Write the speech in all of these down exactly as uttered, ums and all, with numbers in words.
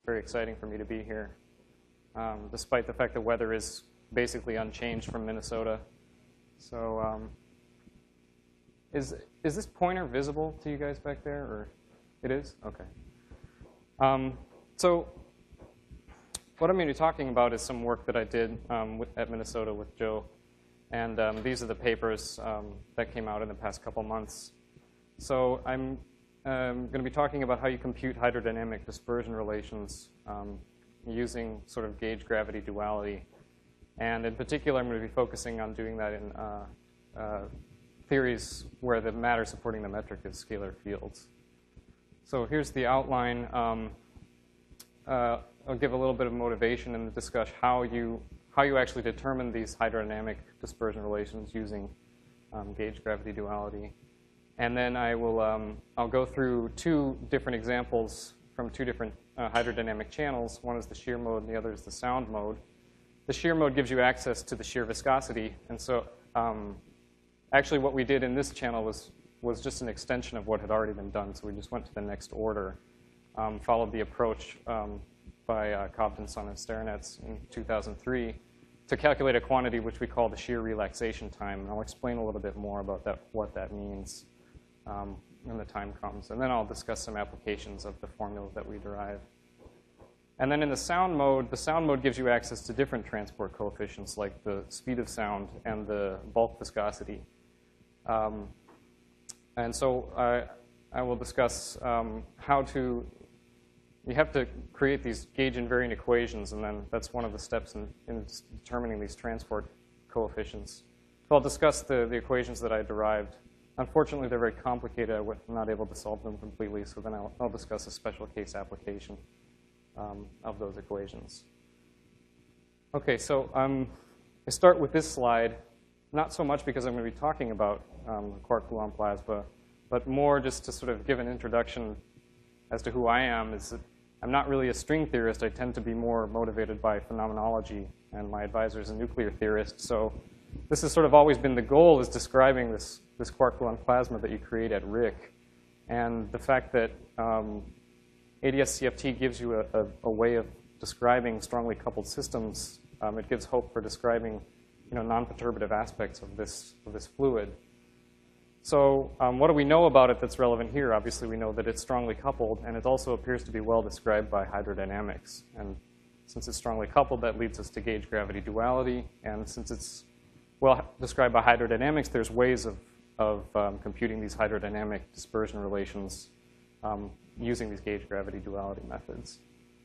very exciting for me to be here, um, despite the fact the weather is basically unchanged from Minnesota. So um, is, is this pointer visible to you guys back there? Or it is? OK. Um, so what I'm going to be talking about is some work that I did um, with, at Minnesota with Joe. And um, these are the papers um, that came out in the past couple months. So I'm um, going to be talking about how you compute hydrodynamic dispersion relations um, using sort of gauge gravity duality. And in particular, I'm going to be focusing on doing that in uh, uh, theories where the matter supporting the metric is scalar fields. So here's the outline. Um, uh, I'll give a little bit of motivation and discuss how you how you actually determine these hydrodynamic dispersion relations using um, gauge gravity duality. And then I will um, I'll go through two different examples from two different uh, hydrodynamic channels. One is the shear mode, and the other is the sound mode. The shear mode gives you access to the shear viscosity, and so um, actually what we did in this channel was was just an extension of what had already been done. So we just went to the next order, um, followed the approach um, by uh, Cobden, Sun, and Sternetz in two thousand three to calculate a quantity which we call the shear relaxation time. And I'll explain a little bit more about that, what that means um, when the time comes. And then I'll discuss some applications of the formula that we derive. And then in the sound mode, the sound mode gives you access to different transport coefficients like the speed of sound and the bulk viscosity. Um, and so I, I will discuss um, how to You have to create these gauge invariant equations, and then that's one of the steps in, in determining these transport coefficients. So I'll discuss the, the equations that I derived. Unfortunately, they're very complicated. I'm not able to solve them completely, so then I'll, I'll discuss a special case application um, of those equations. OK, so um, I start with this slide, not so much because I'm going to be talking about um, quark-gluon plasma, but more just to sort of give an introduction as to who I am. Is that I'm not really a string theorist. I tend to be more motivated by phenomenology, and my advisor is a nuclear theorist. So this has sort of always been the goal, is describing this, this quark-gluon plasma that you create at R I C. And the fact that um, A D S C F T gives you a, a, a way of describing strongly coupled systems, um, it gives hope for describing you know, non-perturbative aspects of this, of this fluid. So um, what do we know about it that's relevant here? Obviously, we know that it's strongly coupled, and it also appears to be well described by hydrodynamics. And since it's strongly coupled, that leads us to gauge gravity duality. And since it's well described by hydrodynamics, there's ways of, of um, computing these hydrodynamic dispersion relations um, using these gauge gravity duality methods.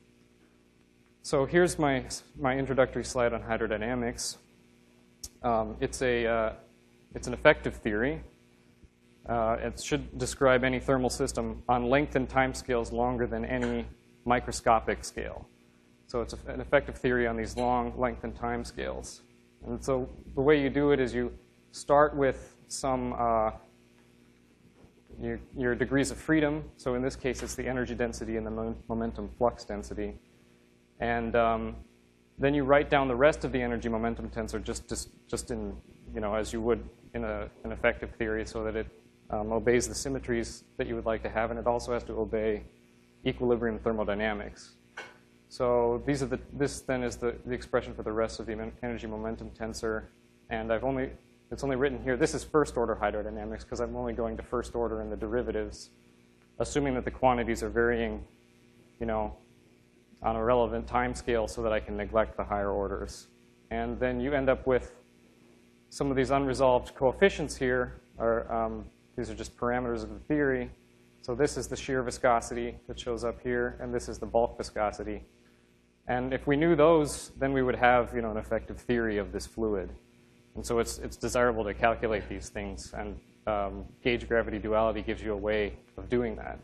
So here's my, my introductory slide on hydrodynamics. Um, it's, a, uh, it's an effective theory. Uh, it should describe any thermal system on length and time scales longer than any microscopic scale. So it's a, an effective theory on these long length and time scales. And so the way you do it is you start with some uh, your, your degrees of freedom. So in this case, it's the energy density and the mo momentum flux density. And um, then you write down the rest of the energy momentum tensor just, just, just in, you know, as you would in a, an effective theory, so that it Um, obeys the symmetries that you would like to have, and it also has to obey equilibrium thermodynamics. So these are the, this then is the, the expression for the rest of the energy momentum tensor. And I've only, it's only written here, this is first order hydrodynamics, because I'm only going to first order in the derivatives, assuming that the quantities are varying, you know, on a relevant time scale so that I can neglect the higher orders. And then you end up with some of these unresolved coefficients here are, um, these are just parameters of the theory. So this is the shear viscosity that shows up here, and this is the bulk viscosity. And if we knew those, then we would have you know, an effective theory of this fluid. And so it's, it's desirable to calculate these things, and um, gauge gravity duality gives you a way of doing that.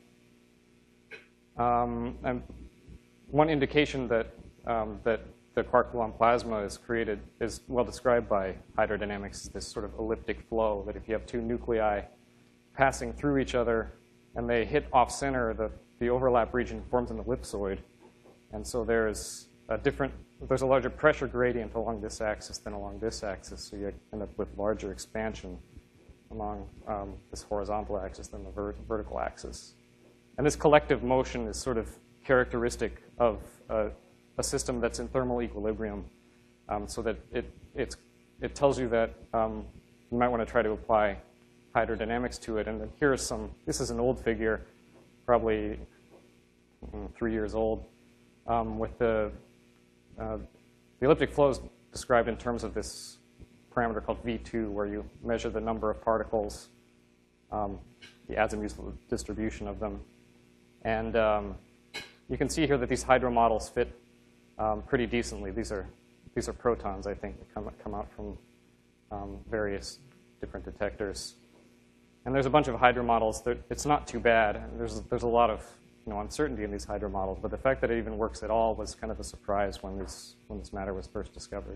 Um, and one indication that, um, that the quark-gluon plasma is created is well described by hydrodynamics, this sort of elliptic flow, that if you have two nuclei passing through each other and they hit off-center, the, the overlap region forms an ellipsoid. And so there's a different, there's a larger pressure gradient along this axis than along this axis, so you end up with larger expansion along um, this horizontal axis than the ver vertical axis. And this collective motion is sort of characteristic of a, a system that's in thermal equilibrium, um, so that it, it's, it tells you that um, you might want to try to apply hydrodynamics to it. And then here's some, this is an old figure, probably mm, three years old, um, with the, uh, the elliptic flows described in terms of this parameter called V two, where you measure the number of particles, um, the azimuthal distribution of them. And um, you can see here that these hydro models fit um, pretty decently. These are, these are protons, I think, that come, come out from um, various different detectors. And there's a bunch of hydro models. That it's not too bad. There's, there's a lot of you know, uncertainty in these hydro models, but the fact that it even works at all was kind of a surprise when this, when this matter was first discovered.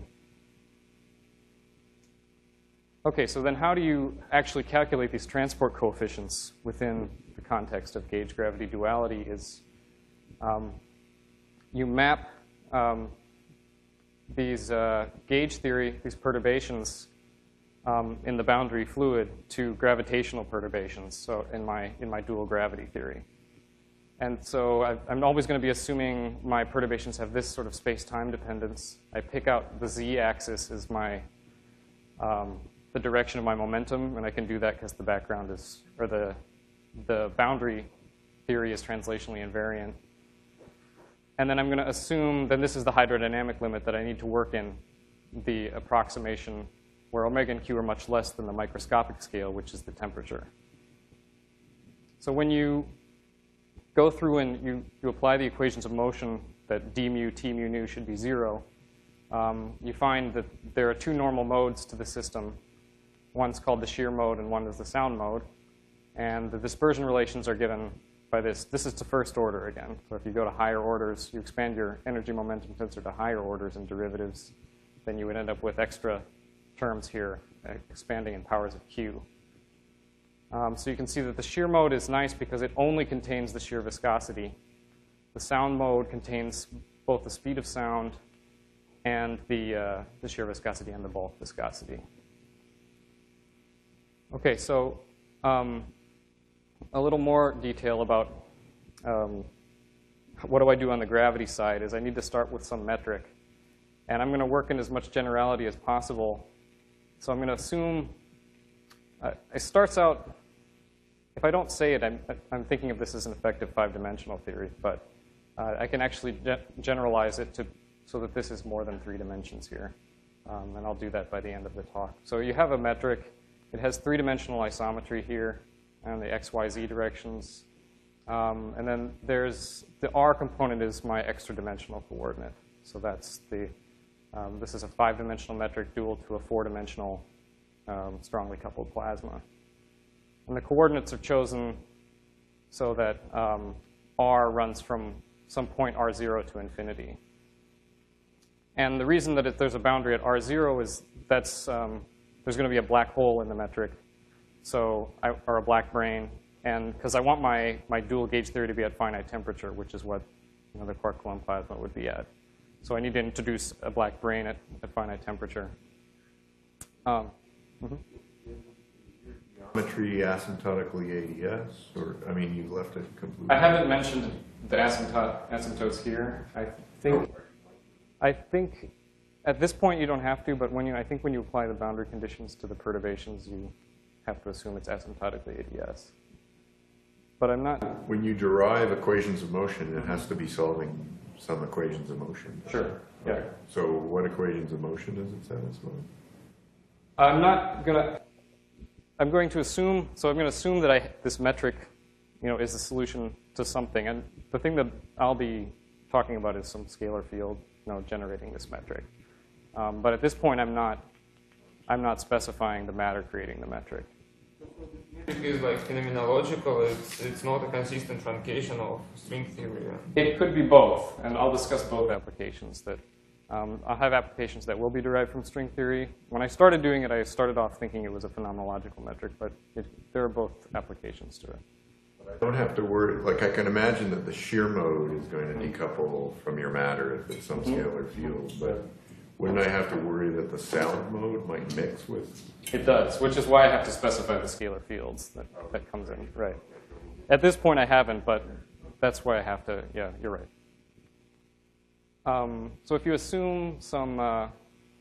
Okay, so then how do you actually calculate these transport coefficients within the context of gauge gravity duality is um, you map um, these uh, gauge theory, these perturbations um, in the boundary fluid to gravitational perturbations, so in my, in my dual gravity theory. And so I've, I'm always going to be assuming my perturbations have this sort of space-time dependence. I pick out the z-axis as my um, the direction of my momentum, and I can do that because the background is, or the, the boundary theory is translationally invariant. And then I'm going to assume that this is the hydrodynamic limit that I need to work in the approximation where omega and q are much less than the microscopic scale, which is the temperature. So when you go through and you, you apply the equations of motion that d mu, t mu nu should be zero, um, you find that there are two normal modes to the system. One's called the shear mode, and one is the sound mode. And the dispersion relations are given by this. This is to first order again. So if you go to higher orders, you expand your energy momentum tensor to higher orders and derivatives, then you would end up with extra terms here, uh, expanding in powers of q. Um, so you can see that the shear mode is nice because it only contains the shear viscosity. The sound mode contains both the speed of sound and the, uh, the shear viscosity and the bulk viscosity. Okay, so um, a little more detail about um, what do I do on the gravity side is I need to start with some metric. And I'm going to work in as much generality as possible. So I'm going to assume uh, it starts out, if I don't say it, I'm, I'm thinking of this as an effective five-dimensional theory, but uh, I can actually ge generalize it to, so that this is more than three dimensions here. Um, and I'll do that by the end of the talk. So you have a metric. It has three-dimensional isometry here and the x, y, z directions. Um, and then there's the r component is my extra-dimensional coordinate. So that's the, um, this is a five-dimensional metric dual to a four-dimensional um, strongly coupled plasma. And the coordinates are chosen so that um, r runs from some point r zero to infinity. And the reason that it, there's a boundary at r zero is that's, um, there's going to be a black hole in the metric, so I, or a black brane. And because I want my, my dual gauge theory to be at finite temperature, which is what you know, the quark Coulomb plasma would be at. So I need to introduce a black brane at, at finite temperature. Um, mm-hmm. Geometry asymptotically A D S, or I mean, you left it completely. I haven't mentioned the asymptote, asymptotes here. I think, I think at this point you don't have to, but when you, I think when you apply the boundary conditions to the perturbations, you have to assume it's asymptotically A D S. But I'm not. When you derive equations of motion, it has to be solving some equations of motion. Sure. Yeah. Okay. So what equations of motion does it satisfy? I'm not gonna. I'm going to assume. So I'm going to assume that I this metric, you know, is the solution to something. And the thing that I'll be talking about is some scalar field, you know, generating this metric. Um, but at this point, I'm not. I'm not specifying the matter creating the metric. It is like phenomenological, it's, it's not a consistent truncation of string theory. It could be both, and I'll discuss both applications. That um, I'll have applications that will be derived from string theory. When I started doing it, I started off thinking it was a phenomenological metric, but it, there are both applications to it. I don't have to worry, like I can imagine that the shear mode is going to decouple from your matter if it's some scalar field, but wouldn't I have to worry that the sound mode might mix with? It does, which is why I have to specify the scalar fields that, that comes in. Right. At this point, I haven't, but that's why I have to. Yeah, you're right. Um, so if you assume some, uh,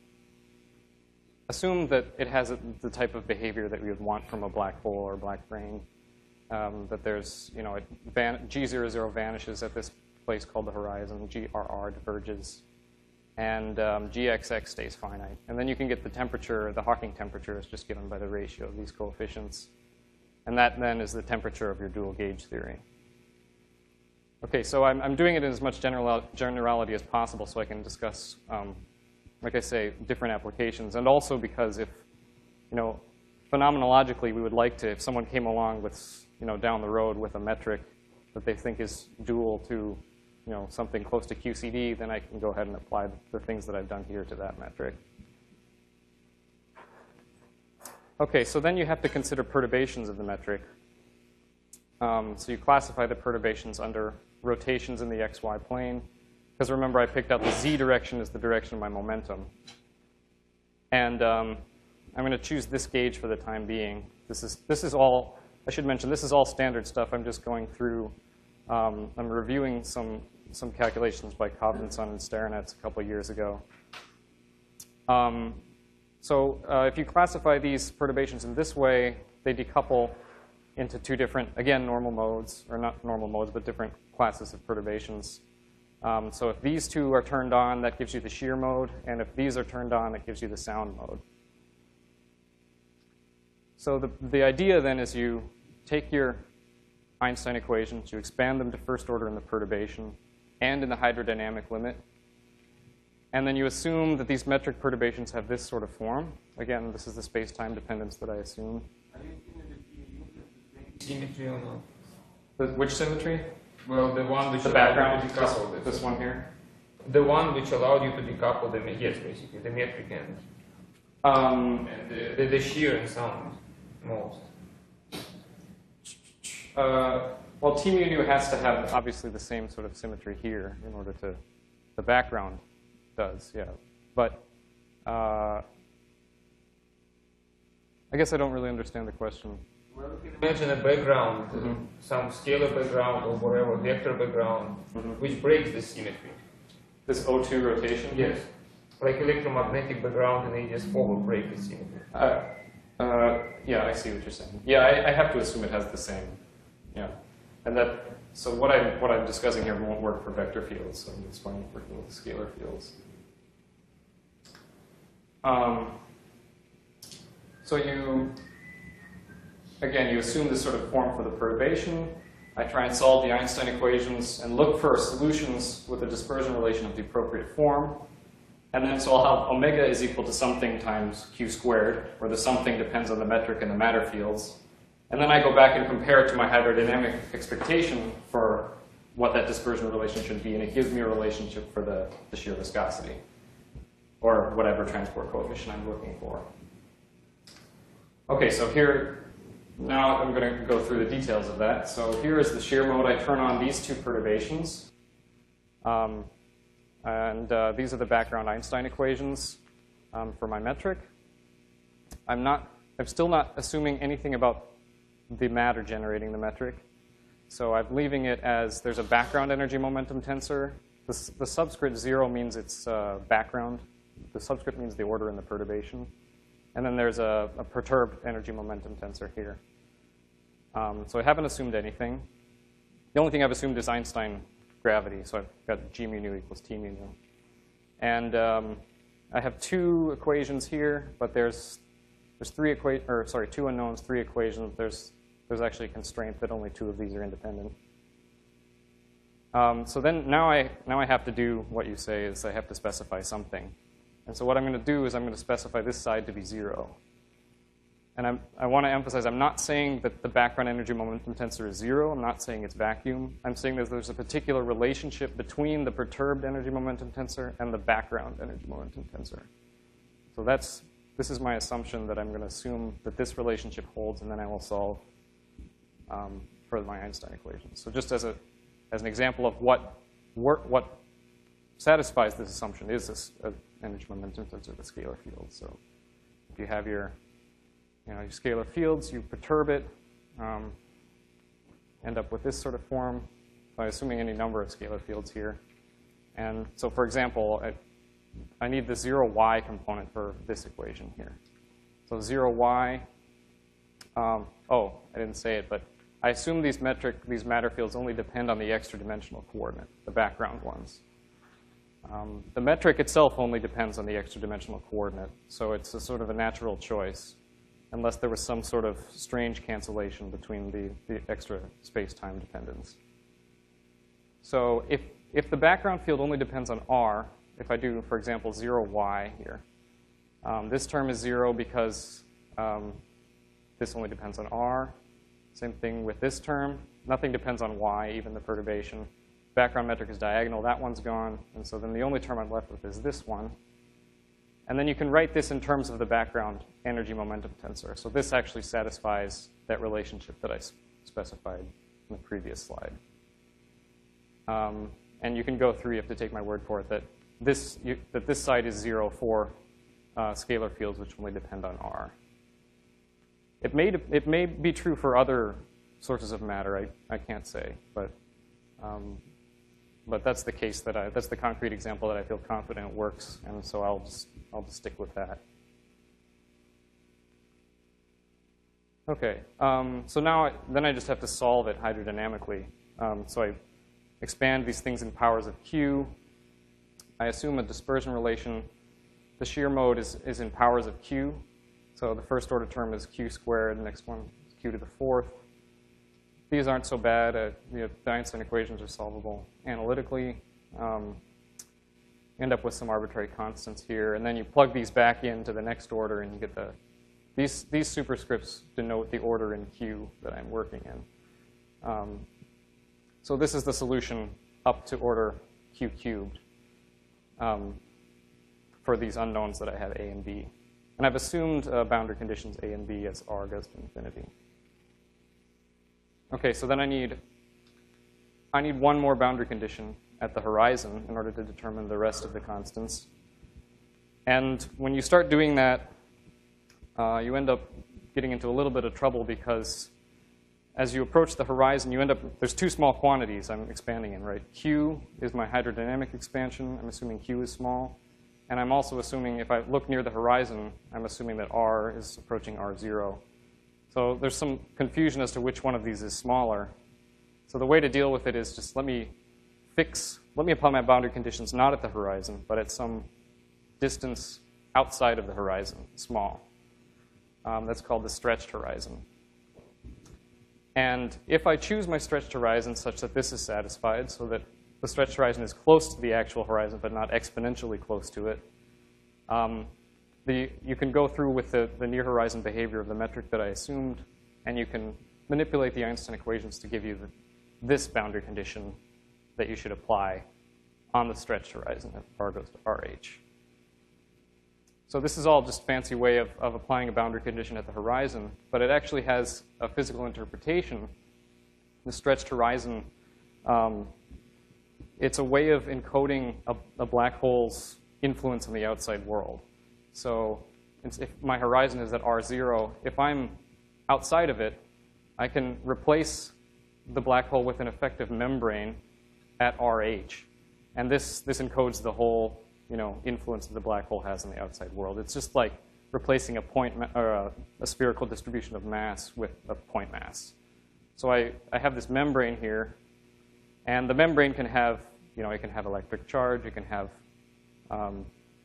assume that it has a, the type of behavior that we would want from a black hole or black brane, um, that there's, you know, it van G zero zero vanishes at this place called the horizon, G R R diverges, and um, G X X stays finite. And then you can get the temperature, the Hawking temperature is just given by the ratio of these coefficients. And that then is the temperature of your dual gauge theory. Okay, so I'm, I'm doing it in as much general, generality as possible so I can discuss, um, like I say, different applications. And also because if, you know, phenomenologically we would like to, if someone came along with, you know, down the road with a metric that they think is dual to, you know, something close to Q C D, then I can go ahead and apply the things that I've done here to that metric. Okay, so then you have to consider perturbations of the metric. Um, so you classify the perturbations under rotations in the X Y plane. Because remember, I picked out the Z direction as the direction of my momentum. And um, I'm going to choose this gauge for the time being. This is, this is all, I should mention, this is all standard stuff. I'm just going through, um, I'm reviewing some, some calculations by Kovnitson and Starinets a couple years ago. Um, So uh, if you classify these perturbations in this way, they decouple into two different, again, normal modes, or not normal modes, but different classes of perturbations. Um, so if these two are turned on, that gives you the shear mode. And if these are turned on, that gives you the sound mode. So the, the idea then is you take your Einstein equations, you expand them to first order in the perturbation and in the hydrodynamic limit. And then you assume that these metric perturbations have this sort of form. Again, this is the space-time dependence that I assumed. Symmetry or not? The, which symmetry? Well, the one which The allowed background, you to decouple this, this. this one here? The one which allowed you to decouple the, yes, basically, the metric end. Um, And the, the, the shear and sound most. uh, well, T mu nu has to have, obviously, the same sort of symmetry here in order to, the background does, yeah. But uh, I guess I don't really understand the question. Well, you can imagine a background, Mm-hmm. some scalar background or whatever, vector background, Mm-hmm. which breaks the symmetry. This O two rotation? Yes. Like electromagnetic background, and they just forward break the symmetry. Uh, uh, yeah, I see what you're saying. Yeah, I, I have to assume it has the same. Yeah, and that. So what I what I'm discussing here won't work for vector fields. So it's fine working with scalar fields. Um, so you again you assume this sort of form for the perturbation. I try and solve the Einstein equations and look for solutions with a dispersion relation of the appropriate form. And then so I'll have omega is equal to something times q squared, where the something depends on the metric and the matter fields. And then I go back and compare it to my hydrodynamic expectation for what that dispersion relation should be, and it gives me a relationship for the, the shear viscosity, or whatever transport coefficient I'm looking for. Okay, so here, now I'm going to go through the details of that. So here is the shear mode. I turn on these two perturbations. Um, And uh, these are the background Einstein equations um, for my metric. I'm not, I'm still not assuming anything about the matter generating the metric. So I'm leaving it as there's a background energy momentum tensor. The, the subscript zero means it's uh, background. The subscript means the order in the perturbation. And then there's a, a perturbed energy momentum tensor here. Um, so I haven't assumed anything. The only thing I've assumed is Einstein gravity, so I've got G mu nu equals T mu nu. And um, I have two equations here, but there's there's three equa or sorry, two unknowns, three equations. There's there's actually a constraint that only two of these are independent. Um, so then now I now I have to do what you say is I have to specify something. And so what I'm going to do is I'm going to specify this side to be zero. And I'm, I want to emphasize, I'm not saying that the background energy momentum tensor is zero. I'm not saying it's vacuum. I'm saying that there's a particular relationship between the perturbed energy momentum tensor and the background energy momentum tensor. So that's, this is my assumption that I'm going to assume that this relationship holds, and then I will solve um, for my Einstein equations. So just as, a, as an example of what, work, what satisfies this assumption is this uh, energy momentum tensor of the scalar field. So if you have your You know, your scalar fields, you perturb it, um, end up with this sort of form by assuming any number of scalar fields here. And so, for example, I, I need the zero y component for this equation here. So zero y, um, oh, I didn't say it, but I assume these metric, these matter fields only depend on the extra dimensional coordinate, the background ones. Um, the metric itself only depends on the extra dimensional coordinate, so it's a sort of a natural choice, unless there was some sort of strange cancellation between the, the extra space-time dependence. So if, if the background field only depends on R, if I do, for example, zero y here, um, this term is zero because um, this only depends on R. Same thing with this term. Nothing depends on y, even the perturbation. Background metric is diagonal. That one's gone. And so then the only term I'm left with is this one. And then you can write this in terms of the background energy momentum tensor. So this actually satisfies that relationship that I specified in the previous slide. Um, and you can go through, you have to take my word for it, that this, you, that this side is zero for uh, scalar fields which only depend on R. It may, it may be true for other sources of matter. I, I can't say, but, um, but that's the case that I, that's the concrete example that I feel confident works, and so I'll just, I'll just stick with that. Okay, um, so now I, then I just have to solve it hydrodynamically. Um, so I expand these things in powers of q. I assume a dispersion relation. The shear mode is, is in powers of q. So the first order term is q squared. The next one is q to the fourth. These aren't so bad. Uh, you know, the Einstein equations are solvable analytically. Um, end up with some arbitrary constants here. And then you plug these back into the next order, and you get the these these superscripts denote the order in q that I'm working in. Um, so this is the solution up to order q cubed um, for these unknowns that I have a and b. And I've assumed uh, boundary conditions a and b as r goes to infinity. Okay, so then I need I need one more boundary condition at the horizon in order to determine the rest of the constants. And when you start doing that, uh, you end up getting into a little bit of trouble because as you approach the horizon, you end up, there's two small quantities I'm expanding in, right? Q is my hydrodynamic expansion. I'm assuming Q is small. And I'm also assuming if I look near the horizon, I'm assuming that R is approaching R zero. So there's some confusion as to which one of these is smaller. So the way to deal with it is just let me fix, let me apply my boundary conditions not at the horizon, but at some distance outside of the horizon, small. Um, that's called the stretched horizon. And if I choose my stretched horizon such that this is satisfied, so that the stretched horizon is close to the actual horizon but not exponentially close to it, um, the, you can go through with the, the near horizon behavior of the metric that I assumed, and you can manipulate the Einstein equations to give you the, this boundary condition that you should apply on the stretched horizon if R goes to R H. So this is all just a fancy way of, of applying a boundary condition at the horizon, but it actually has a physical interpretation. The stretched horizon, um, it's a way of encoding a, a black hole's influence on the outside world. So it's, if my horizon is at R zero, if I'm outside of it, I can replace the black hole with an effective membrane at R H. And this, this encodes the whole you know, influence that the black hole has in the outside world. It's just like replacing a point or a, a spherical distribution of mass with a point mass. So I, I have this membrane here, and the membrane can have, you know, it can have electric charge, it can have um,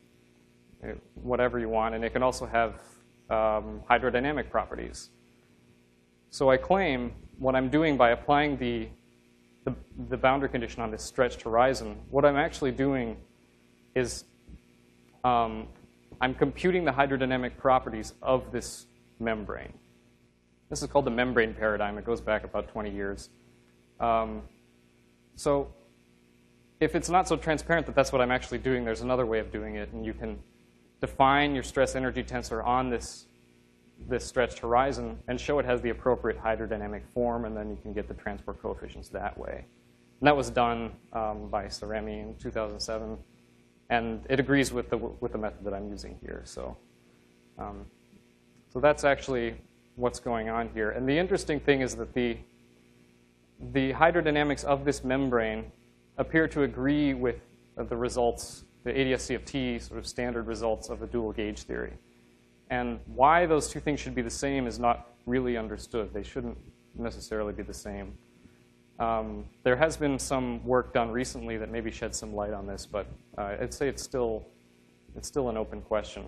whatever you want, and it can also have um, hydrodynamic properties. So I claim what I'm doing by applying the, the, the boundary condition on this stretched horizon, what I'm actually doing is um, I'm computing the hydrodynamic properties of this membrane. This is called the membrane paradigm. It goes back about twenty years. Um, so if it's not so transparent that that's what I'm actually doing, there's another way of doing it. And you can define your stress energy tensor on this, this stretched horizon and show it has the appropriate hydrodynamic form, and then you can get the transport coefficients that way. And that was done um, by Saremi in two thousand seven. And it agrees with the, with the method that I'm using here. So, um, so that's actually what's going on here. And the interesting thing is that the, the hydrodynamics of this membrane appear to agree with uh, the results, the A D S C F T sort of standard results of a dual gauge theory. And why those two things should be the same is not really understood. They shouldn't necessarily be the same. Um, there has been some work done recently that maybe sheds some light on this, but uh, I'd say it's still, it's still an open question.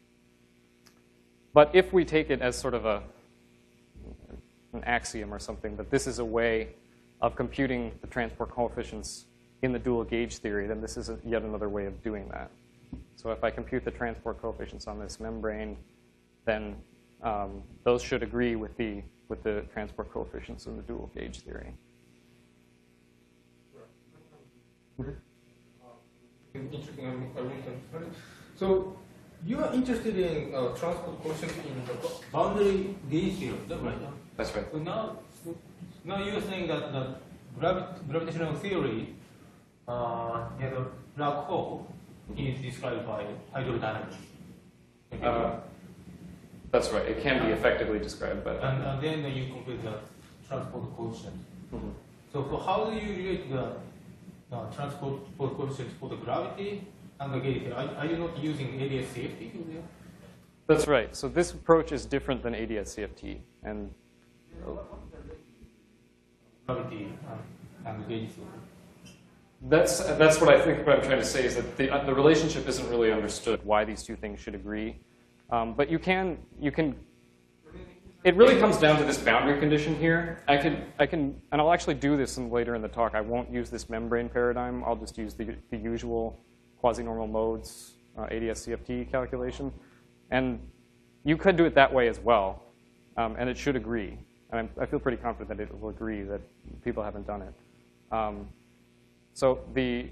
But if we take it as sort of a, an axiom or something, that this is a way of computing the transport coefficients in the dual gauge theory, then this is a, yet another way of doing that. So if I compute the transport coefficients on this membrane, then um, those should agree with the, with the transport coefficients in the dual gauge theory. Interesting argument. So you are interested in uh, transport quotient in the boundary gauge theory, is that right? That's right. So now, now you are saying that the gravi gravitational theory, uh, yeah, the black hole is described by hydrodynamics. Uh, that's right. It can be effectively described by that. And, and then you compute the transport quotient. Mm-hmm. So, so how do you relate the uh, transport coefficient for the gravity and the gauge theory? Are, are you not using A D S C F T there? That's right. So this approach is different than A D S C F T. And Gravity and, and the gauge theory. That's, that's what I think what I'm trying to say is that the, uh, the relationship isn't really understood, why these two things should agree. Um, but you can, you can, it really comes down to this boundary condition here. I can, I can, and I'll actually do this in, later in the talk. I won't use this membrane paradigm. I'll just use the, the usual quasi-normal modes uh, A D S C F T calculation. And you could do it that way as well, um, and it should agree. And I'm, I feel pretty confident that it will agree that people haven't done it. Um, So the,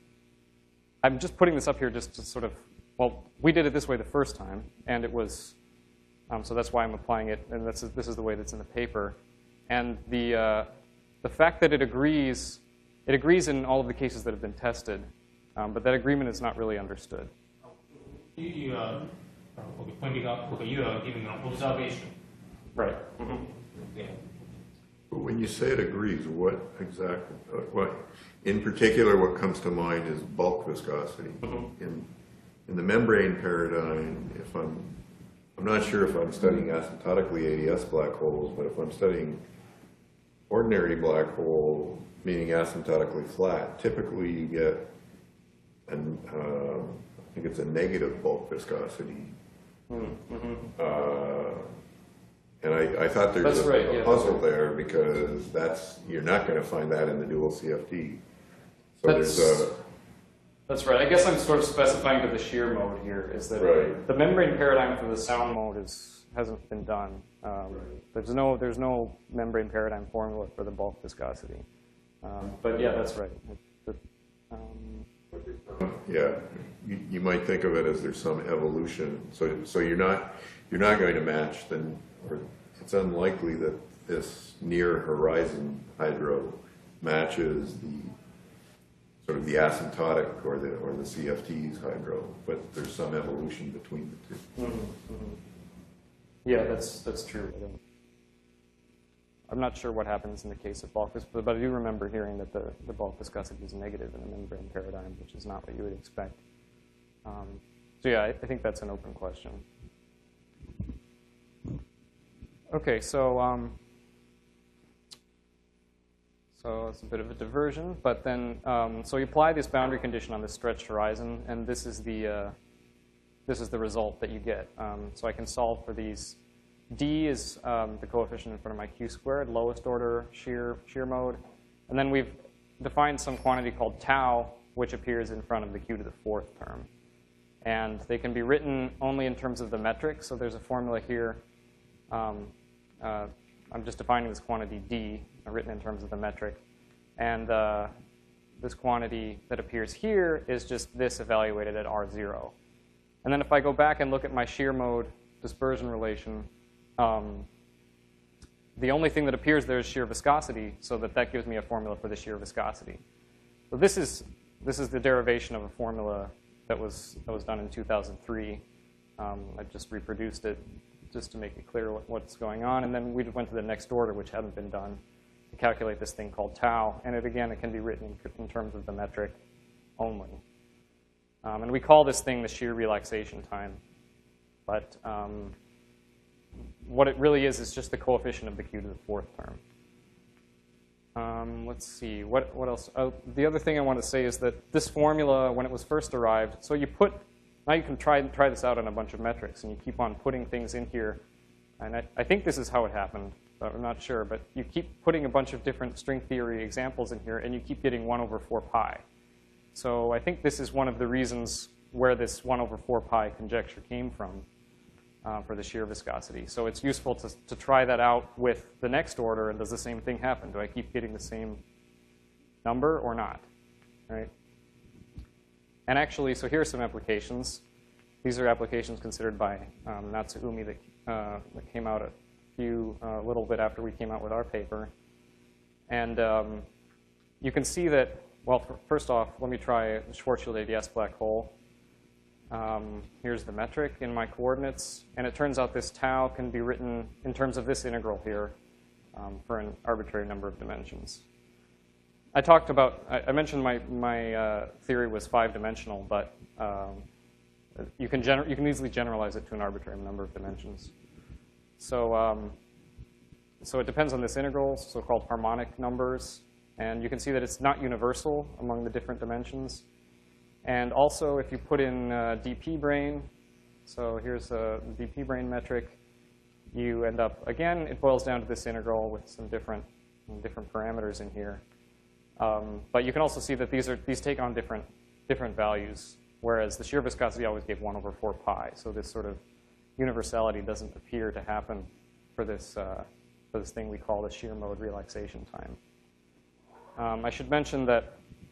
I'm just putting this up here just to sort of, well, we did it this way the first time, and it was, um, so that's why I'm applying it, and that's, this is the way that's in the paper. And the, uh, the fact that it agrees, it agrees in all of the cases that have been tested, um, but that agreement is not really understood. You, you are uh, okay, pointing out, okay, you are giving an observation. Right. Mm-hmm. Yeah. But when you say it agrees, what exactly, uh, what, in particular, what comes to mind is bulk viscosity. Mm-hmm. In, in the membrane paradigm, if I'm, I'm not sure if I'm studying asymptotically A D S black holes, but if I'm studying ordinary black hole, meaning asymptotically flat, typically you get, an, uh, I think it's a negative bulk viscosity. Mm-hmm. Uh, And I, I thought there's That's a, right, a yeah, puzzle that's right. there because that's, you're not going to find that in the dual C F T. So That's, there's a, that's right. I guess I'm sort of specifying to the shear mode here is that Right. the membrane paradigm for the sound mode is, hasn't been done. Um, there's no there's no membrane paradigm formula for the bulk viscosity. Um, but yeah, that's right. The, um, yeah, you, you might think of it as there's some evolution. So, so you're not, you're not going to match then, or it's unlikely that this near horizon hydro matches the sort of the asymptotic or the or the C F T's hydro, but there's some evolution between the two. mm-hmm, mm-hmm. Yeah, that's that's true. I don't, I'm not sure what happens in the case of bulk viscosity, but I do remember hearing that the, the bulk viscosity is negative in the membrane paradigm, which is not what you would expect. Um, so yeah, I, I think that's an open question. Okay, so um, so it's a bit of a diversion, but then um, so you apply this boundary condition on this stretched horizon, and this is the uh, this is the result that you get. Um, so I can solve for these. D is um, the coefficient in front of my q squared, lowest order shear shear mode, and then we've defined some quantity called tau, which appears in front of the q to the fourth term, and they can be written only in terms of the metric. So there's a formula here. Um, uh, I'm just defining this quantity d, written in terms of the metric. And uh, this quantity that appears here is just this evaluated at R zero. And then if I go back and look at my shear mode dispersion relation, um, the only thing that appears there is shear viscosity, so that that gives me a formula for the shear viscosity. So this is, this is the derivation of a formula that was, that was done in two thousand three. Um, I just reproduced it just to make it clear what, what's going on. And then we went to the next order, which hadn't been done, to calculate this thing called tau. And it, again, it can be written in, in terms of the metric. only. Um, and we call this thing the shear relaxation time. But um, what it really is is just the coefficient of the q to the fourth term. Um, let's see, what, what else? Oh, the other thing I want to say is that this formula, when it was first derived, so you put, now you can try, try this out on a bunch of metrics, and you keep on putting things in here. And I, I think this is how it happened, but I'm not sure. But you keep putting a bunch of different string theory examples in here, and you keep getting one over four pi. So I think this is one of the reasons where this one over four pi conjecture came from. Uh, for the shear viscosity. So it's useful to, to try that out with the next order, and does the same thing happen? Do I keep getting the same number or not? Right? And actually, so here are some applications. These are applications considered by um, Natsuumi that, uh, that came out a few, a uh, little bit after we came out with our paper. And um, you can see that, well, first off, let me try a Schwarzschild A D S black hole. Um, here's the metric in my coordinates. And it turns out this tau can be written in terms of this integral here um, for an arbitrary number of dimensions. I talked about, I, I mentioned my, my uh, theory was five-dimensional, but um, you, can gener you can easily generalize it to an arbitrary number of dimensions. So, um, so it depends on this integral, so-called harmonic numbers. And you can see that it's not universal among the different dimensions. And also, if you put in uh, D P brane, so here's a D P brane metric, you end up, again, it boils down to this integral with some different, different parameters in here. Um, but you can also see that these, are, these take on different, different values, whereas the shear viscosity always gave one over four pi. So this sort of universality doesn't appear to happen for this, uh, for this thing we call the shear mode relaxation time. Um, I should mention that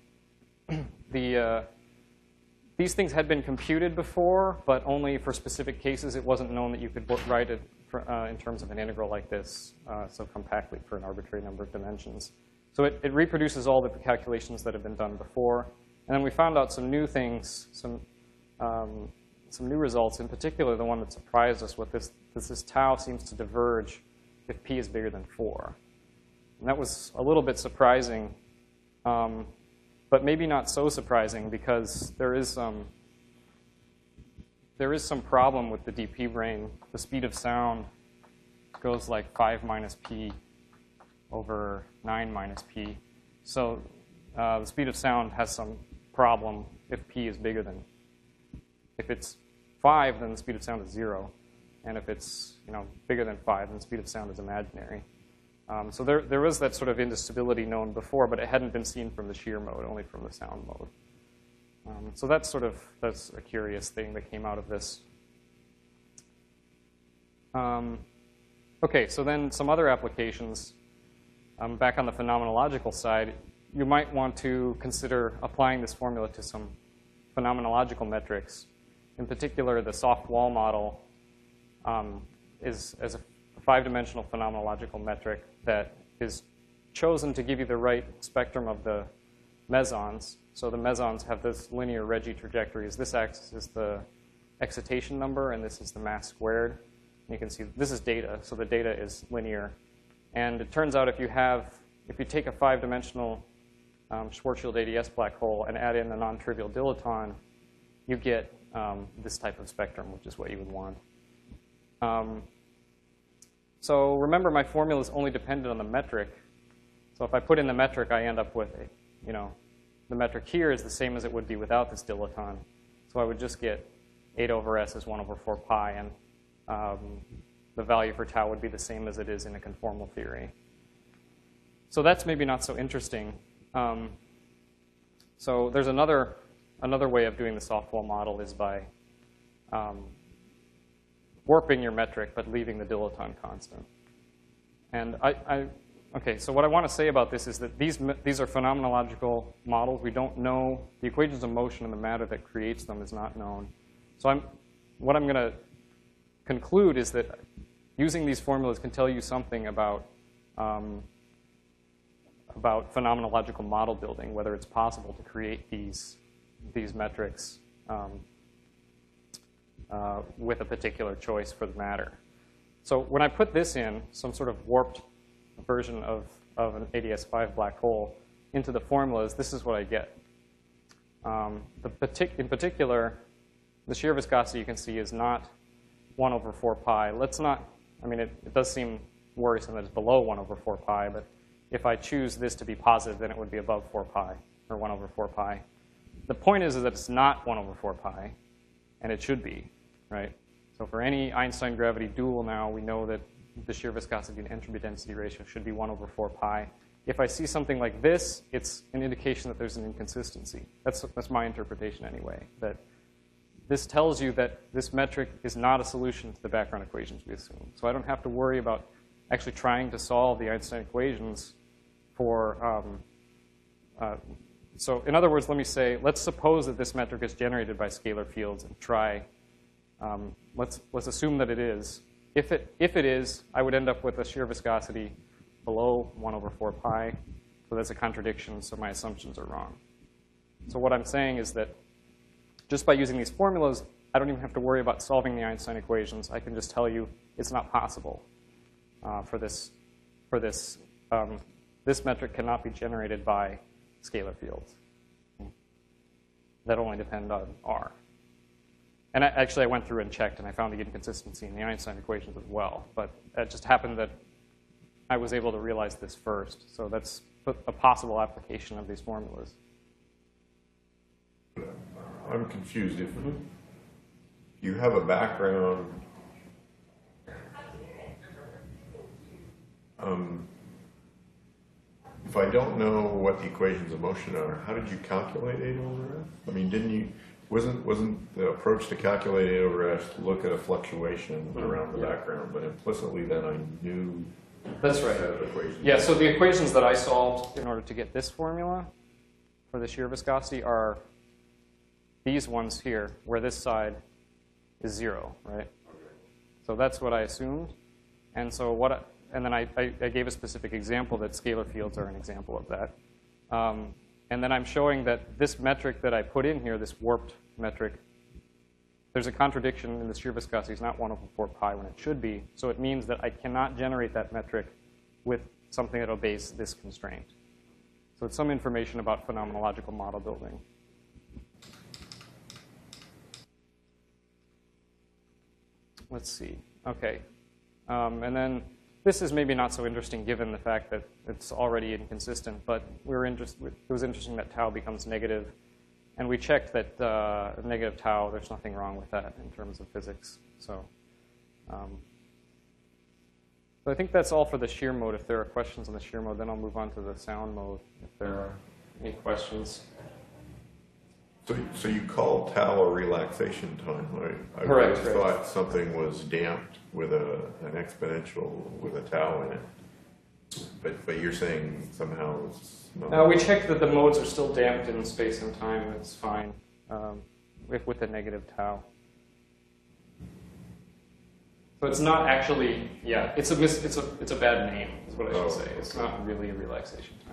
the uh, these things had been computed before, but only for specific cases. It wasn't known that you could write it for, uh, in terms of an integral like this, uh, so compactly for an arbitrary number of dimensions. So it, it reproduces all the calculations that have been done before. And then we found out some new things, some, um, some new results. In particular, the one that surprised us with this, this, this tau seems to diverge if p is bigger than four. And that was a little bit surprising. Um, But maybe not so surprising, because there is some there is some problem with the D P brane. The speed of sound goes like five minus p over nine minus p. So uh, the speed of sound has some problem if p is bigger than. If it's five, then the speed of sound is zero, and if it's you know bigger than five, then the speed of sound is imaginary. Um, so there, there was that sort of instability known before, but it hadn't been seen from the shear mode, only from the sound mode. Um, so that's sort of that's a curious thing that came out of this. Um, okay, so then some other applications. Um, back on the phenomenological side, you might want to consider applying this formula to some phenomenological metrics. In particular, the soft wall model um, is as a five-dimensional phenomenological metric that is chosen to give you the right spectrum of the mesons. So the mesons have this linear Regge trajectories. This axis is the excitation number, and this is the mass squared. And you can see this is data, so the data is linear. And it turns out if you have, if you take a five-dimensional um, Schwarzschild A D S black hole and add in a non-trivial dilaton, you get um, this type of spectrum, which is what you would want. Um, So remember, my formula is only dependent on the metric. So if I put in the metric, I end up with a, you know, the metric here is the same as it would be without this dilaton. So I would just get eight over s is one over four pi, and um, the value for tau would be the same as it is in a conformal theory. So that's maybe not so interesting. Um, so there's another, another way of doing the soft wall model is by um, warping your metric, but leaving the dilaton constant. And I, I, okay, so what I want to say about this is that these, these are phenomenological models. We don't know, the equations of motion and the matter that creates them is not known. So I'm, what I'm going to conclude is that using these formulas can tell you something about, um, about phenomenological model building, whether it's possible to create these, these metrics um, Uh, with a particular choice for the matter. So when I put this in, some sort of warped version of, of an A D S five black hole, into the formulas, this is what I get. Um, the partic in particular, the shear viscosity you can see is not one over four pi. Let's not, I mean, it, it does seem worrisome that it's below one over four pi, but if I choose this to be positive, then it would be above four pi, or one over four pi. The point is, is that it's not one over four pi, and it should be, right? So for any Einstein gravity dual now, we know that the shear viscosity and entropy density ratio should be one over four pi. If I see something like this, it's an indication that there's an inconsistency. That's, that's my interpretation anyway, that this tells you that this metric is not a solution to the background equations we assume. So I don't have to worry about actually trying to solve the Einstein equations for, um, uh, so in other words, let me say, let's suppose that this metric is generated by scalar fields and try, um, let's, let's assume that it is. If it, if it is, I would end up with a shear viscosity below one over four pi. So that's a contradiction, so my assumptions are wrong. So what I'm saying is that just by using these formulas, I don't even have to worry about solving the Einstein equations. I can just tell you it's not possible uh, for this. For this, um, this metric cannot be generated by scalar fields that only depend on R. And I, actually, I went through and checked, and I found the inconsistency in the Einstein equations as well. But it just happened that I was able to realize this first. So that's a possible application of these formulas. I'm confused. If you have a background, um, if I don't know what the equations of motion are, how did you calculate A over F? I mean, didn't you, wasn't, wasn't the approach to calculate A over F to look at a fluctuation around the Yeah. background, but implicitly then I knew That's the right. set of equations. Yeah, so the equations that I solved in order to get this formula for the shear viscosity are these ones here, where this side is zero, right? So that's what I assumed. And so what, I, and then I, I, I gave a specific example that scalar fields are an example of that. Um, and then I'm showing that this metric that I put in here, this warped metric, there's a contradiction in the shear viscosity. It's not one over four pi when it should be. So it means that I cannot generate that metric with something that obeys this constraint. So it's some information about phenomenological model building. Let's see. OK. Um, and then this is maybe not so interesting given the fact that it's already inconsistent. But we were interest it was interesting that tau becomes negative. And we checked that uh, negative tau, there's nothing wrong with that in terms of physics. So, um, so I think that's all for the shear mode. If there are questions on the shear mode, then I'll move on to the sound mode if there are any questions. So, so you call tau a relaxation time, right? I Correct, always right. thought something was damped with a, an exponential with a tau in it. But, but you're saying somehow it's not. Uh, we checked that the modes are still damped in space and time, and it's fine um, with, with the negative tau. So it's not actually, yeah, it's a mis, it's a it's a bad name, is what I should Oh, say. It's okay. not really a relaxation time.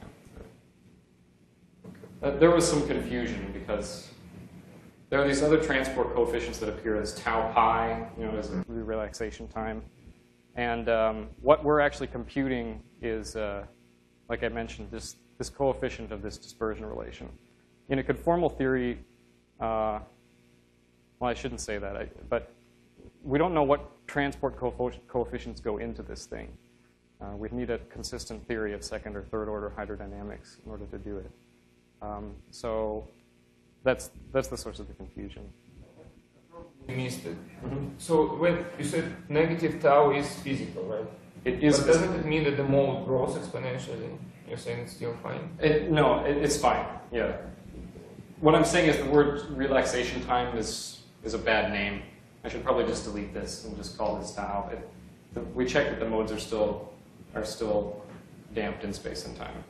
Uh, there was some confusion because there are these other transport coefficients that appear as tau pi, you know, as a relaxation time. And um, what we're actually computing is, uh, like I mentioned, this, this coefficient of this dispersion relation. In a conformal theory, uh, well, I shouldn't say that, I, but we don't know what transport coef coefficients go into this thing. Uh, we'd need a consistent theory of second or third order hydrodynamics in order to do it. Um, so that's, that's the source of the confusion. You missed it. Mm-hmm. So when you said negative tau is physical, right? It is But doesn't it mean that the mode grows exponentially? You're saying it's still fine? It, no, it, it's fine. Yeah. What I'm saying is the word relaxation time is is a bad name. I should probably just delete this and just call this tau. It, the, we checked that the modes are still are still damped in space and time.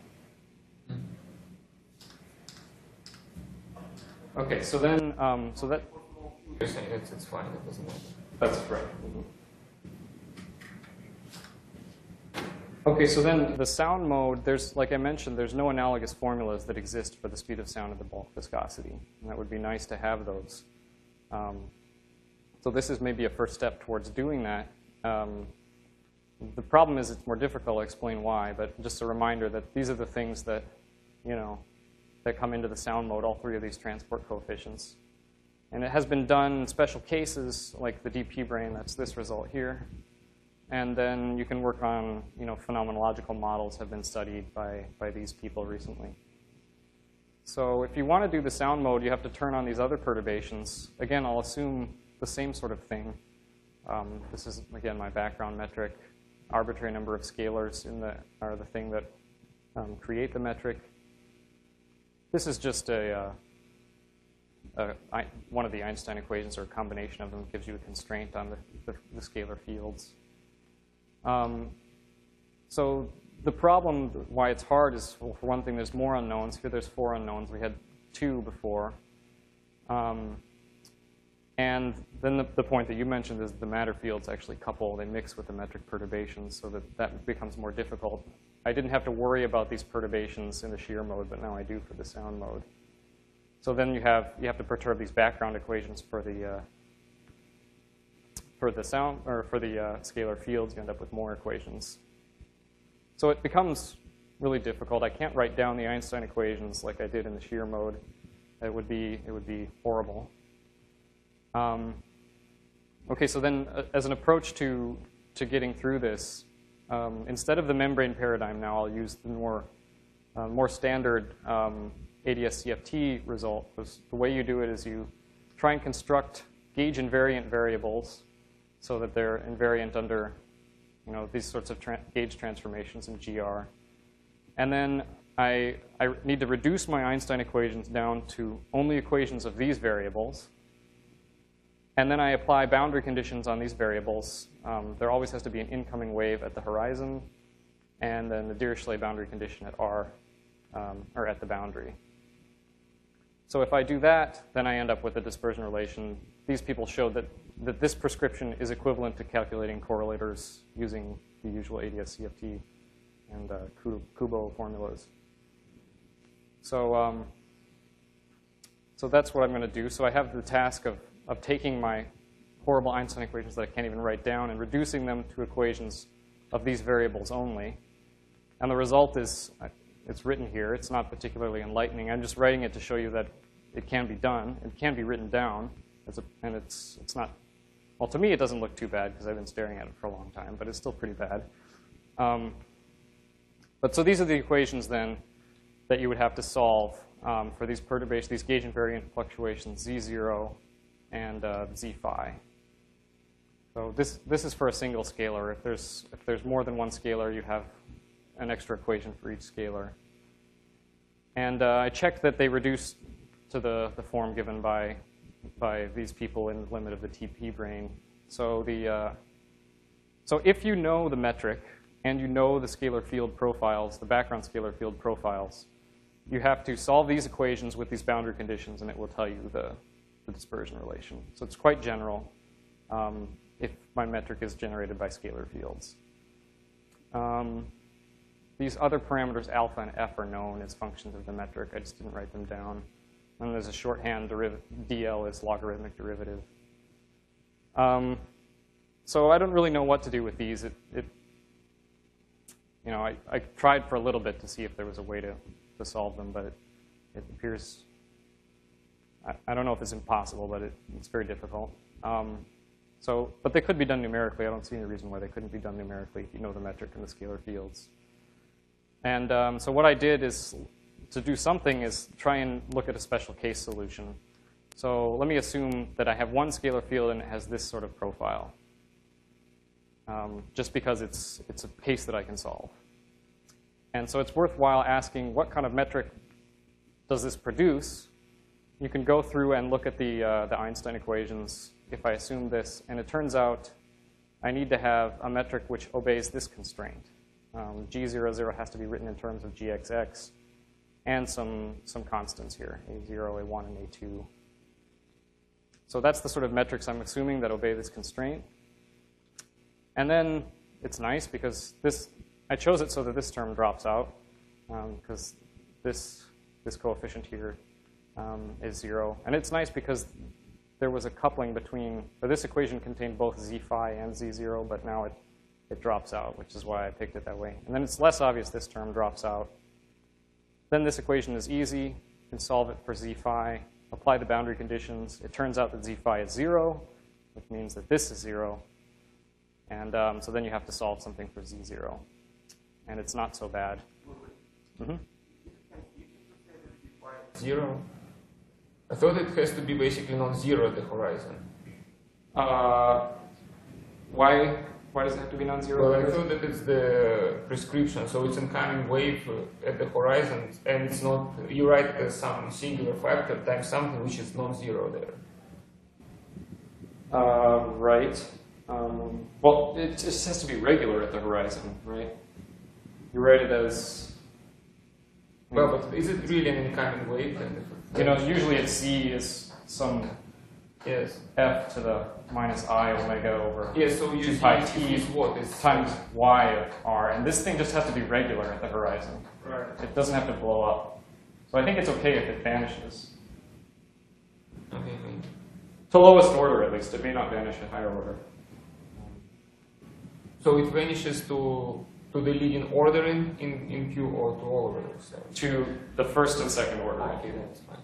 Okay, so then um, so that You're saying it's, it's fine, it doesn't matter. that's right. Okay, so then the sound mode, there's, like I mentioned, there's no analogous formulas that exist for the speed of sound and the bulk viscosity. And that would be nice to have those. Um, so this is maybe a first step towards doing that. Um, the problem is it's more difficult. I'll explain why. But just a reminder that these are the things that, you know, that come into the sound mode, all three of these transport coefficients. And it has been done in special cases, like the D P brain, that's this result here. And then you can work on, you know, phenomenological models have been studied by, by these people recently. So if you want to do the sound mode, you have to turn on these other perturbations. Again, I'll assume the same sort of thing. Um, this is, again, my background metric. Arbitrary number of scalars in the, are the thing that um, create the metric. This is just a, uh, a, one of the Einstein equations, or a combination of them, gives you a constraint on the, the, the scalar fields. Um, so the problem, why it's hard, is, well, for one thing, there's more unknowns. Here there's four unknowns. We had two before. Um, and then the, the point that you mentioned is the matter fields actually couple. They mix with the metric perturbations, so that that becomes more difficult. I didn't have to worry about these perturbations in the shear mode, but now I do for the sound mode. So then you have you have to perturb these background equations for the uh, for the sound or for the uh, scalar fields. You end up with more equations. So it becomes really difficult. I can't write down the Einstein equations like I did in the shear mode. It would be it would be horrible. Um, okay, so then uh, as an approach to to getting through this, um, instead of the membrane paradigm, now I'll use the more uh, more standard um, A D S C F T result. Was the way you do it is you try and construct gauge invariant variables so that they're invariant under, you know, these sorts of tra gauge transformations in G R. And then I, I need to reduce my Einstein equations down to only equations of these variables. And then I apply boundary conditions on these variables. Um, there always has to be an incoming wave at the horizon, and then the Dirichlet boundary condition at R, um, or at the boundary. So if I do that, then I end up with a dispersion relation. These people showed that, that this prescription is equivalent to calculating correlators using the usual A D S C F T and uh, Kubo formulas. So, um, so that's what I'm going to do. So I have the task of, of taking my horrible Einstein equations that I can't even write down and reducing them to equations of these variables only. And the result is, it's written here. It's not particularly enlightening. I'm just writing it to show you that it can be done. It can be written down. As a, and it's, it's not, well, to me, it doesn't look too bad because I've been staring at it for a long time, but it's still pretty bad. Um, but so these are the equations then that you would have to solve um, for these perturbations, these gauge invariant fluctuations, Z zero and uh, Z phi. So this, this is for a single scalar. If there's, if there's more than one scalar, you have an extra equation for each scalar. And uh, I checked that they reduce to the, the form given by, by these people in the limit of the T P brain. So, the, uh, so if you know the metric and you know the scalar field profiles, the background scalar field profiles, you have to solve these equations with these boundary conditions, and it will tell you the, the dispersion relation. So it's quite general um, if my metric is generated by scalar fields. Um, These other parameters, alpha and f, are known as functions of the metric. I just didn't write them down. And there's a shorthand derivative. D L is logarithmic derivative. Um, so I don't really know what to do with these. It, it, you know, I, I tried for a little bit to see if there was a way to, to solve them, but it, it appears, I, I don't know if it's impossible, but it, it's very difficult. Um, so, but they could be done numerically. I don't see any reason why they couldn't be done numerically if you know the metric and the scalar fields. And um, so what I did is, to do something, is try and look at a special case solution. So let me assume that I have one scalar field and it has this sort of profile, um, just because it's, it's a case that I can solve. And so it's worthwhile asking, what kind of metric does this produce? You can go through and look at the, uh, the Einstein equations if I assume this. And it turns out I need to have a metric which obeys this constraint. Um, G zero zero has to be written in terms of G X X and some, some constants here, A zero, A one, and A two. So that's the sort of metrics I'm assuming that obey this constraint. And then it's nice because this, I chose it so that this term drops out because um, this, this coefficient here um, is zero. And it's nice because there was a coupling between, or this equation contained both Z phi and Z zero, but now it it drops out, which is why I picked it that way. And then it's less obvious this term drops out. Then this equation is easy. can solve it for z phi, apply the boundary conditions. It turns out that z phi is zero, which means that this is zero. And um, so then you have to solve something for z zero. And it's not so bad. Mm-hmm. Zero. I thought it has to be basically non-zero at the horizon. Uh, why, why does it have to be non-zero? Well, I thought that it's the prescription, so it's incoming wave uh, at the horizon, and it's not, you write it as some singular factor times something which is non-zero there. Uh, right. Um, well, it just has to be regular at the horizon, right? You write it as... Well, but is it really an incoming wave? Then? You know, usually at c is some Yes. f to the minus I omega over Yes, so you two pi use t is what? It's times y of r. And this thing just has to be regular at the horizon. Right. It doesn't have to blow up. So I think it's okay if it vanishes. Okay. To lowest order, at least. It may not vanish at higher order. So it vanishes to to the leading order in, in, in Q or to all of those cells? To the first and second order. Okay, that's fine.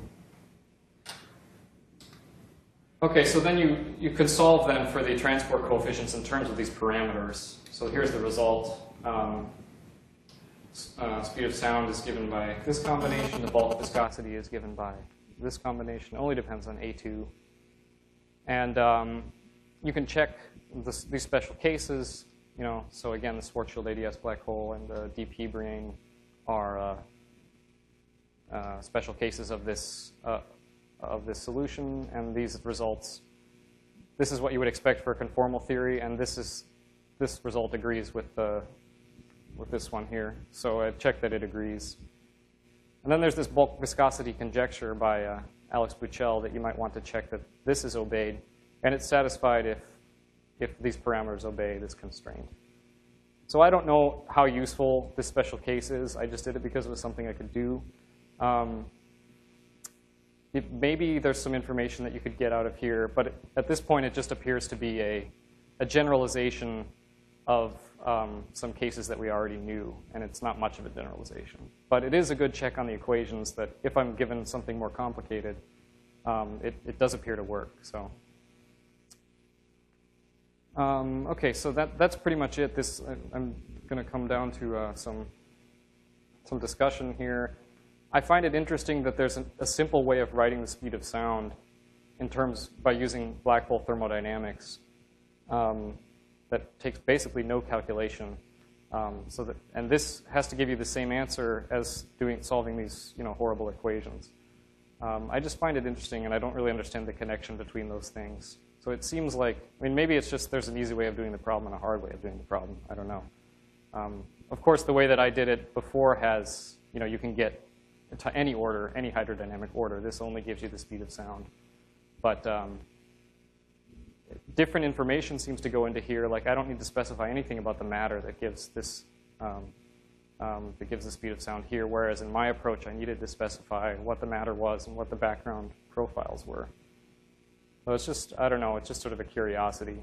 Okay, so then you, you can solve then for the transport coefficients in terms of these parameters. So here's the result. Um, uh, speed of sound is given by this combination. The bulk viscosity is given by this combination. It only depends on A two. And um, you can check this, these special cases. You know, so again, the Schwarzschild A D S black hole and the D P brane are uh, uh, special cases of this uh, of this solution, and these results. This is what you would expect for a conformal theory, and this is this result agrees with the with this one here. So I checked that it agrees. And then there's this bulk viscosity conjecture by uh, Alex Buchel that you might want to check that this is obeyed, and it's satisfied if if these parameters obey this constraint. So I don't know how useful this special case is. I just did it because it was something I could do. Um, it, maybe there's some information that you could get out of here, but it, at this point it just appears to be a, a generalization of um, some cases that we already knew, and it's not much of a generalization. But it is a good check on the equations that if I'm given something more complicated, um, it, it does appear to work. So. Um, okay, so that, that's pretty much it. This I, I'm going to come down to uh, some some discussion here. I find it interesting that there's an, a simple way of writing the speed of sound in terms by using black hole thermodynamics um, that takes basically no calculation. Um, so that and this has to give you the same answer as doing solving these you know horrible equations. Um, I just find it interesting, and I don't really understand the connection between those things. So it seems like, I mean, maybe it's just there's an easy way of doing the problem and a hard way of doing the problem. I don't know. Um, of course, the way that I did it before has, you know, you can get to any order, any hydrodynamic order. This only gives you the speed of sound. But um, different information seems to go into here. Like, I don't need to specify anything about the matter that gives this, um, um, that gives the speed of sound here. Whereas in my approach, I needed to specify what the matter was and what the background profiles were. So it's just, I don't know, it's just sort of a curiosity.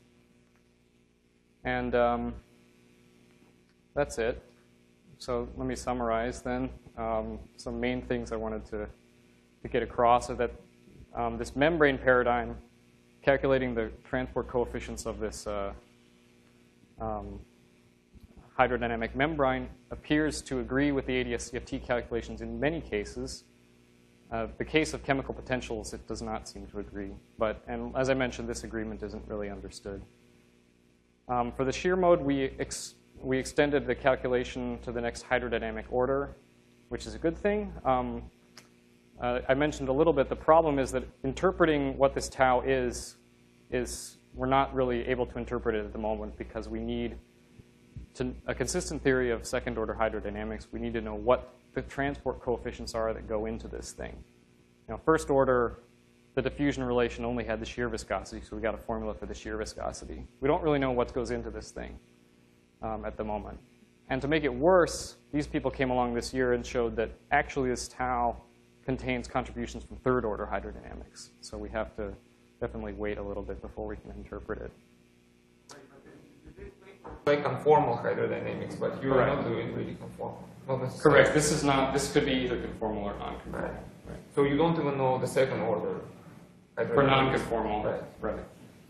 And um, that's it. So let me summarize then. Um, some main things I wanted to, to get across are that um, this membrane paradigm, calculating the transport coefficients of this uh, um, hydrodynamic membrane, appears to agree with the A D S C F T calculations in many cases. Uh, the case of chemical potentials, it does not seem to agree. But, and as I mentioned, this agreement isn't really understood. Um, for the shear mode, we, ex we extended the calculation to the next hydrodynamic order, which is a good thing. Um, uh, I mentioned a little bit, the problem is that interpreting what this tau is, is we're not really able to interpret it at the moment because we need to, a consistent theory of second order hydrodynamics. We need to know what the transport coefficients are that go into this thing. You know, first order, the diffusion relation only had the shear viscosity, so we got a formula for the shear viscosity. We don't really know what goes into this thing um, at the moment. And to make it worse, these people came along this year and showed that actually this tau contains contributions from third order hydrodynamics. So we have to definitely wait a little bit before we can interpret it. Like conformal hydrodynamics, but you are Correct. not doing really conformal. Not necessarily. Correct. This is not. This could be either conformal or non-conformal. Right. Right. So you don't even know the second order. For non-conformal. Right. Right.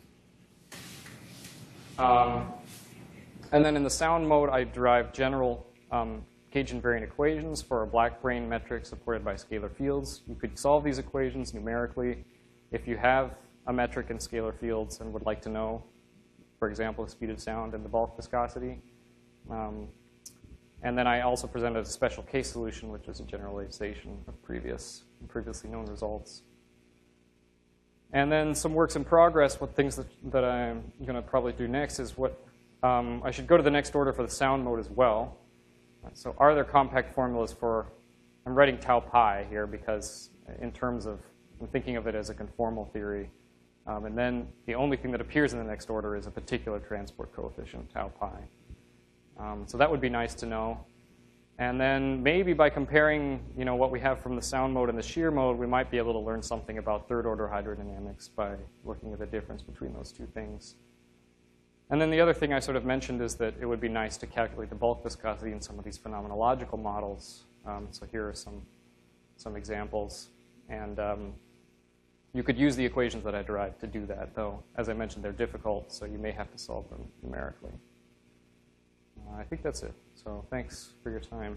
Um, and then in the sound mode, I derived general um, gauge invariant equations for a black-brane metric supported by scalar fields. You could solve these equations numerically if you have a metric in scalar fields and would like to know, for example, the speed of sound and the bulk viscosity. Um, and then I also presented a special case solution, which is a generalization of previous, previously known results. And then some works in progress. What things that, that I'm going to probably do next is what um, I should go to the next order for the sound mode as well. So are there compact formulas for, I'm writing tau pi here because in terms of, I'm thinking of it as a conformal theory. Um, and then the only thing that appears in the next order is a particular transport coefficient, tau pi. Um, so that would be nice to know. And then maybe by comparing, you know, what we have from the sound mode and the shear mode, we might be able to learn something about third-order hydrodynamics by looking at the difference between those two things. And then the other thing I sort of mentioned is that it would be nice to calculate the bulk viscosity in some of these phenomenological models. Um, so here are some, some examples. And um, you could use the equations that I derived to do that, though, as I mentioned, they're difficult, so you may have to solve them numerically. Uh, I think that's it. So thanks for your time.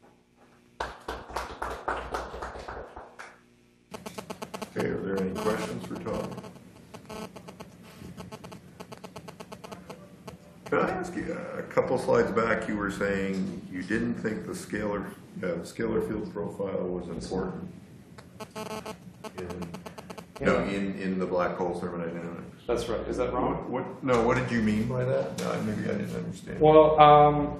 Okay, are there any questions for Todd? Can I ask you, a couple slides back, you were saying you didn't think the scalar, uh, scalar field profile was important in, no, in, in the black hole thermodynamics. That's right. Is that wrong? What, what, no, what did you mean by that? No, maybe I didn't understand. Well, um,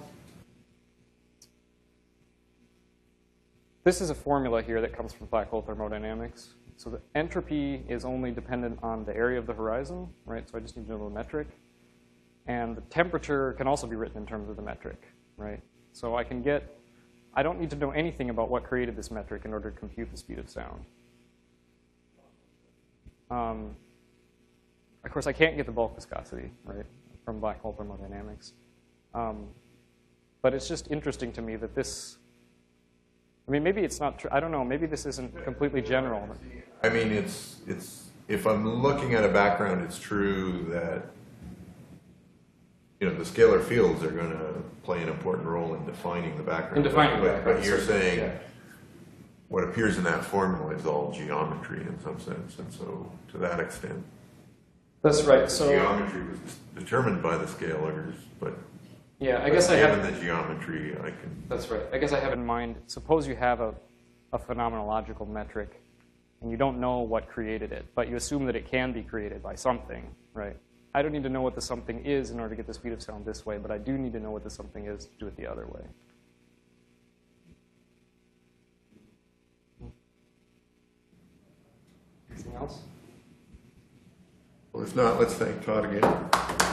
this is a formula here that comes from black hole thermodynamics. So the entropy is only dependent on the area of the horizon, right? So I just need to know the metric. And the temperature can also be written in terms of the metric, right? So I can get, I don't need to know anything about what created this metric in order to compute the speed of sound. Um, of course, I can't get the bulk viscosity, right, from black hole thermodynamics. Um, but it's just interesting to me that this, I mean, maybe it's not true. I don't know. Maybe this isn't completely general. I mean, it's, it's, if I'm looking at a background, it's true that, you know, the scalar fields are going to play an important role in defining the background. In defining but, the background. But you're saying yeah. what appears in that formula is all geometry in some sense, and so to that extent, That's right. the So geometry was determined by the scalars, but yeah, I guess I have. given the geometry, I can. That's right. I guess I have in mind, suppose you have a, a phenomenological metric and you don't know what created it, but you assume that it can be created by something, right? I don't need to know what the something is in order to get the speed of sound this way, but I do need to know what the something is to do it the other way. Anything else? Well, if not, let's thank Todd again.